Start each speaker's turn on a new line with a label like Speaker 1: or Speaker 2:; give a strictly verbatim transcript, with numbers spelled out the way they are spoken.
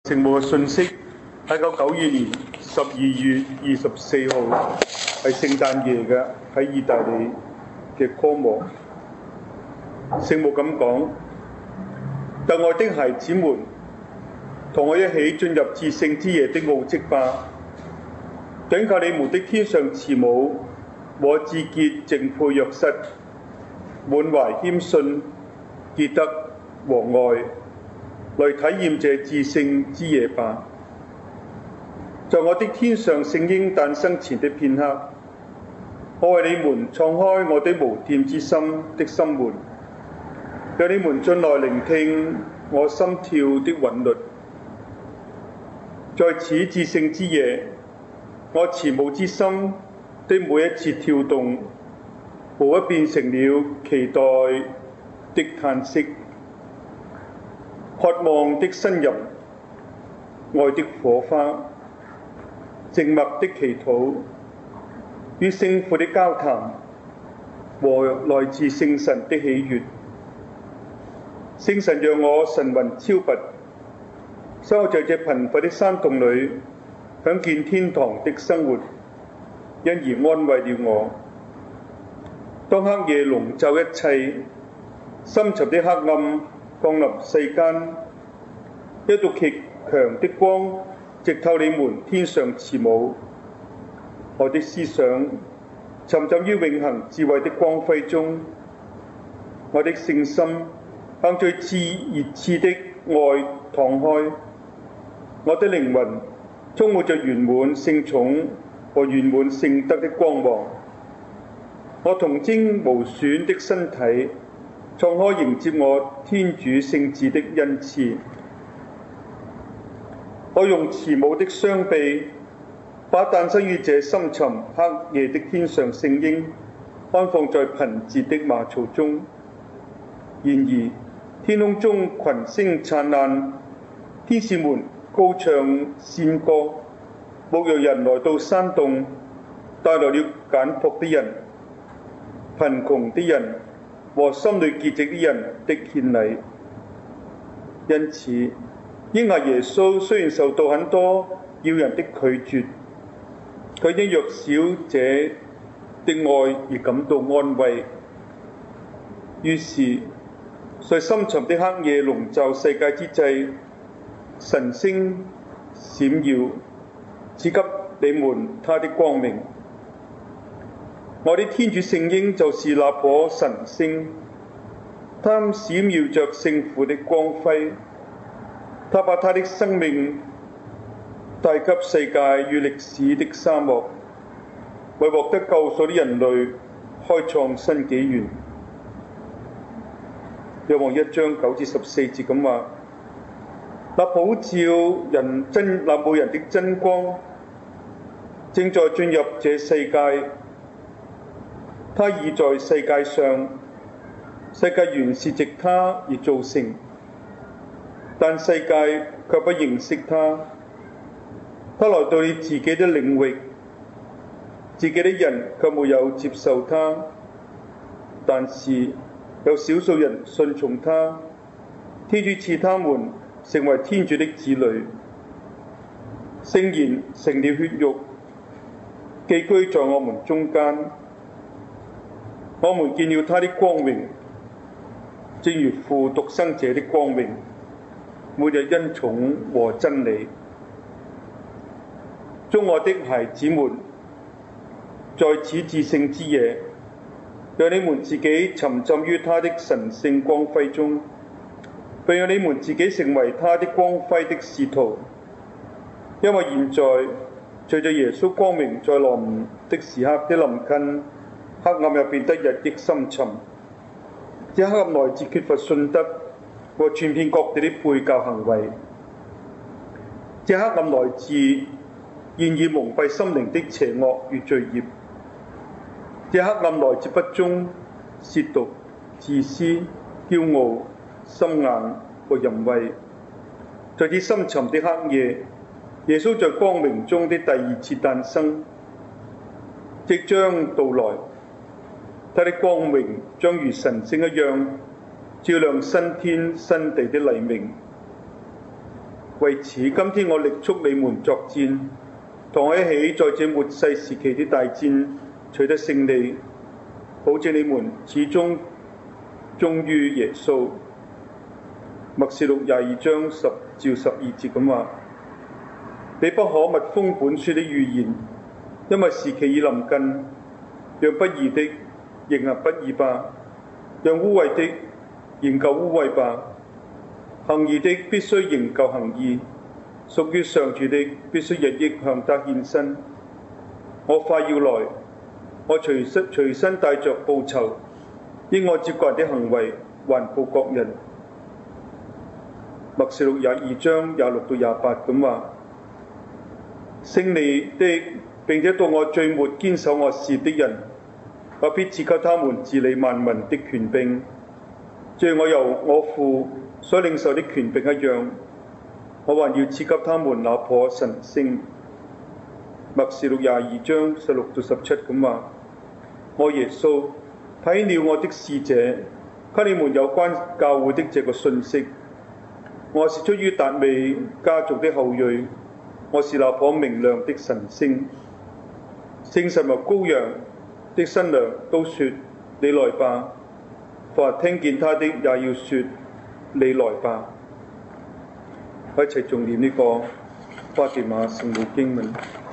Speaker 1: 聖母嘅信息，一九九二年十二月二十四號係聖誕夜嘅，喺意大利嘅科摩。聖母咁講：特愛的孩子們，同我一起進入至聖之夜的奧蹟吧。謹靠你們的天上慈母，我至潔淨配若瑟，滿懷謙遜、潔德和愛，來體驗這至聖之夜吧。在我的天上聖嬰誕生前的片刻，我為你們敞開我的無玷之心的心門，讓你們進來聆聽我心跳的韻律。在此至聖之夜，我慈母之心的每一次跳動，無不變成了期待的嘆息、渴望的呻吟、愛的火花、靜默的祈禱，與聖父的交談和來自聖神的喜悅。聖神讓我神魂超拔，收在這貧乏的山洞裏，享見天堂的生活，因而安慰了我。當黑夜籠罩一切，深沉的黑暗降臨世間，一道極強的光直透你們天上慈母。我的思想沉浸於永恆智慧的光輝中，我的聖心向最熾熱熾的愛敞開，我的靈魂充滿着圓滿聖寵和圓滿聖德的光芒。我童貞無損的身體敞開迎接我天主聖子的恩賜。我用慈母的雙臂把誕生於這深沉黑夜的天上聖嬰安放在貧賤的馬槽中。然而天空中群星燦爛，天使們高唱仙歌，牧羊人來到山洞，帶來了簡樸的人、貧窮的人和心裏潔淨的人的獻禮。因此，嬰孩耶穌雖然受到很多要人的拒絕，佢因弱小者的愛而感到安慰。於是，在深沉的黑夜籠罩世界之際，晨星閃耀，賜給你們他的光明。我的天主聖嬰就是那顆晨星，他閃耀着聖父的光輝，他把他的生命帶給世界與歷史的沙漠，為獲得救贖的人類開創新紀元。若望一章九至十四節咁話：那普照人真那每人的真光，正在進入這世界。他已在世界上，世界原是藉他而造成，但世界卻不認識他。他來到了自己的領域，自己的人卻沒有接受他。但是有少數人順從他，天主賜他們成為天主的子女。聖言成了血肉，寄居在我們中間。我們見了他的光榮，正如父獨生者的光榮，滿有恩寵和真理。忠愛的孩子們，在此至聖之夜，讓你們自己沉浸於他的神聖光輝中，並讓你們自己成為他的光輝的使徒。因為現在隨着耶穌光明在落午的時刻的臨近，黑暗又變得日益深沉。這黑暗來自缺乏信德和傳遍各地的背教行為。這黑暗來自現已蒙蔽心靈的邪惡與罪孽。這黑暗來自不忠、褻瀆、自私、驕傲、心硬和淫穢。在這深沉的黑夜，耶穌在光明中的第二次誕生即將到來。他的光榮將如晨星一樣照亮新天新地的黎明。 為此，今天我力促你們作戰，同我一起在這末世時期的大戰取得勝利，保證你們始終忠於耶穌。默示錄廿二章十至十二節咁話：你不可密封本書的預言，因為時期已臨近。讓不義的仍行不義吧，讓污穢的仍舊污穢吧。行義的必須仍舊行義，屬於上主的必須日益向他獻身。我快要來，我隨身隨身帶着報酬，應按照各人的行為還報各人。默示錄廿二章廿六到廿八咁話：勝利的並且到我最末堅守我事的人，我必賜給他們治理萬民的權柄，正如我由我父所領受的權柄一樣，我還要賜給他們那顆晨星。默示錄廿二章十六到十七咁話：我耶穌睇了我的使者，給你們有關教會的這個信息。我是出於達味家族的後裔，我是那顆明亮的晨星。聖神和羔羊的新娘都說：你來吧！凡聽見他的也要說：你來吧！我一齊重念呢個花地瑪聖母經文。